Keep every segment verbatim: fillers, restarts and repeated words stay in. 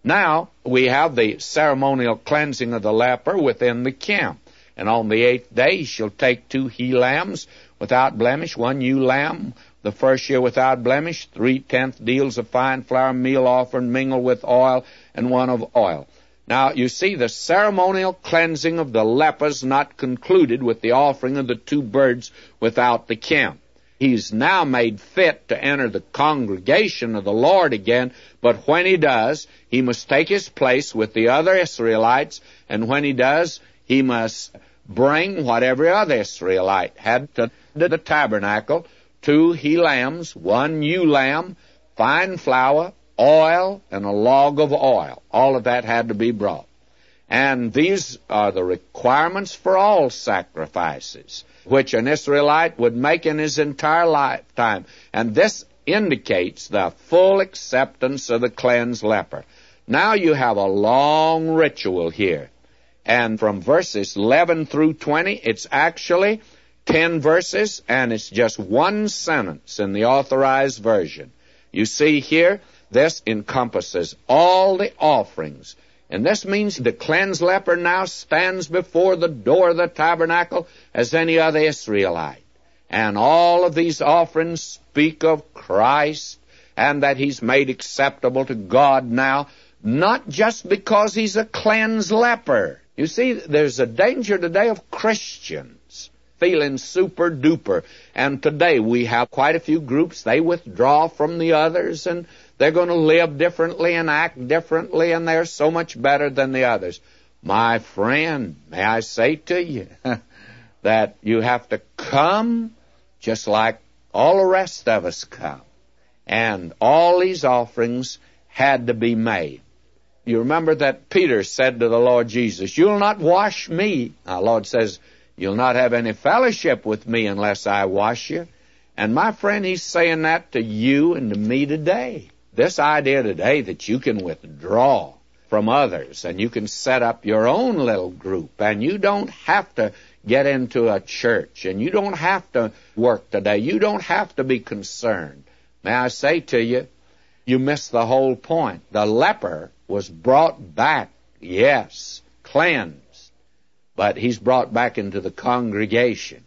Now, we have the ceremonial cleansing of the leper within the camp. And on the eighth day he shall take two he-lambs without blemish, one ewe lamb, the first year without blemish, three-tenth deals of fine flour meal offering mingled with oil, and one of oil. Now, you see, the ceremonial cleansing of the lepers not concluded with the offering of the two birds without the camp. He's now made fit to enter the congregation of the Lord again, but when he does, he must take his place with the other Israelites, and when he does, he must bring what every other Israelite had to the tabernacle, two he-lambs, one ewe lamb, fine flour, oil, and a log of oil. All of that had to be brought. And these are the requirements for all sacrifices, which an Israelite would make in his entire lifetime. And this indicates the full acceptance of the cleansed leper. Now you have a long ritual here. And from verses eleven through twenty, it's actually ten verses, and it's just one sentence in the Authorized Version. You see here, this encompasses all the offerings. And this means the cleansed leper now stands before the door of the tabernacle as any other Israelite. And all of these offerings speak of Christ and that he's made acceptable to God now, not just because he's a cleansed leper. You see, there's a danger today of Christians feeling super duper. And today we have quite a few groups. They withdraw from the others, and they're going to live differently and act differently, and they're so much better than the others. My friend, may I say to you that you have to come just like all the rest of us come. And all these offerings had to be made. You remember that Peter said to the Lord Jesus, "You'll not wash me." Our Lord says, "You'll not have any fellowship with me unless I wash you." And my friend, he's saying that to you and to me today. This idea today that you can withdraw from others and you can set up your own little group and you don't have to get into a church and you don't have to work today. You don't have to be concerned. May I say to you, you missed the whole point. The leper was brought back, yes, cleansed, but he's brought back into the congregation.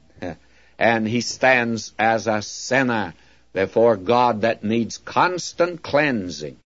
And he stands as a sinner before God that needs constant cleansing.